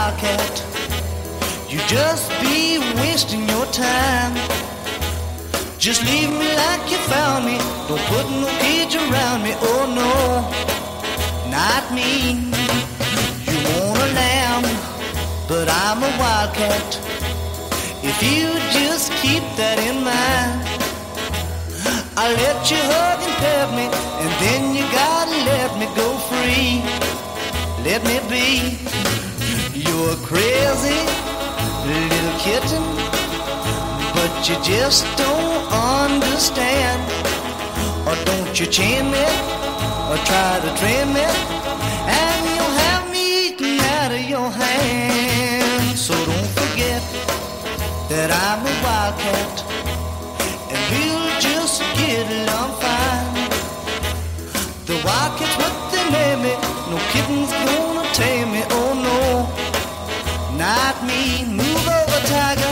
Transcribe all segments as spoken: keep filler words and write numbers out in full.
wildcat. You just be wasting your time. Just leave me like you found me. Don't put no cage around me. Oh no, not me. You want a lamb, but I'm a wildcat. If you just keep that in mind, I'll let you hug and pet me, and then you gotta let me go free. Let me be. You're crazy little kitten, but you just don't understand. Or don't you chain me, or try to train me, and you'll have me eaten out of your hand. So don't forget that I'm a wildcat, and we'll just get along fine. The wildcat's what they name me. No kitten's gonna tame me. Oh no, not me. Move over, tiger.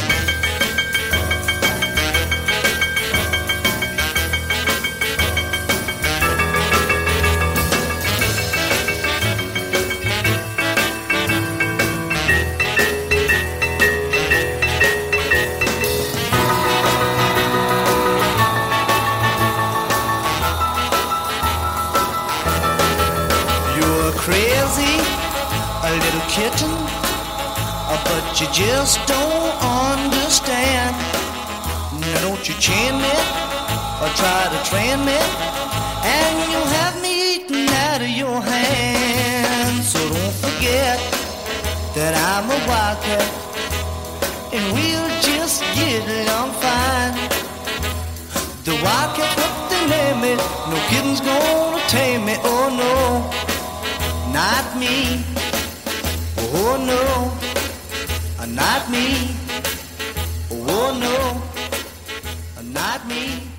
Crazy, a little kitten, but you just don't understand. Now don't you chain me, or try to train me, and you'll have me eaten out of your hand. So don't forget that I'm a wildcat, and we'll just get along fine. The wildcat's what they name me. No kitten's gonna tame me. Oh no, not me. Oh no, not me. Oh no, not me.